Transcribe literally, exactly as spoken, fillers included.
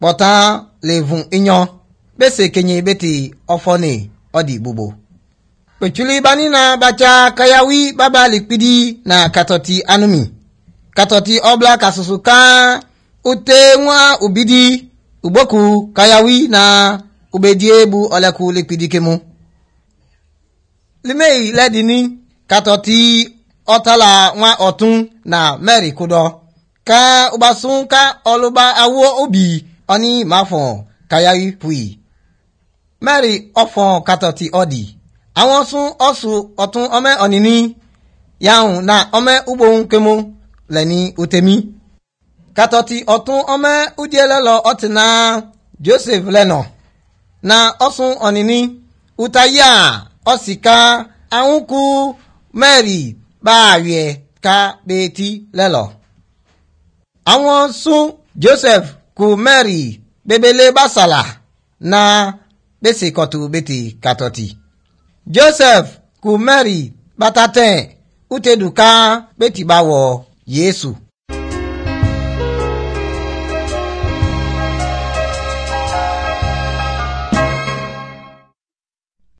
pota levun inyo bese kenye beti ofone odi bubo. Pechuli bani na bacha kayawi baba likpidi na katoti anumi. Katoti obla kasusuka ute nwa ubidi uboku kayawi na ubedie bu oleku likpidi kemu. Limei ledini katoti otala nwa otun na Mary kudo. Ka ubasun ka oluba awo obi oni mafon kayawi pui. Mary ofon katoti odi. Awon sun osu otun ome onini yaun na ome ubon kemu leni utemi. Katoti otun ome udielelo otina Joseph leno. Na osun onini utaya osika anku Mary ba awie ka beti lelo. Awon sun Joseph ku Mary bebele basala na bese kotu beti katoti. Joseph ku Mary bataten uteduka beti bawo Yesu.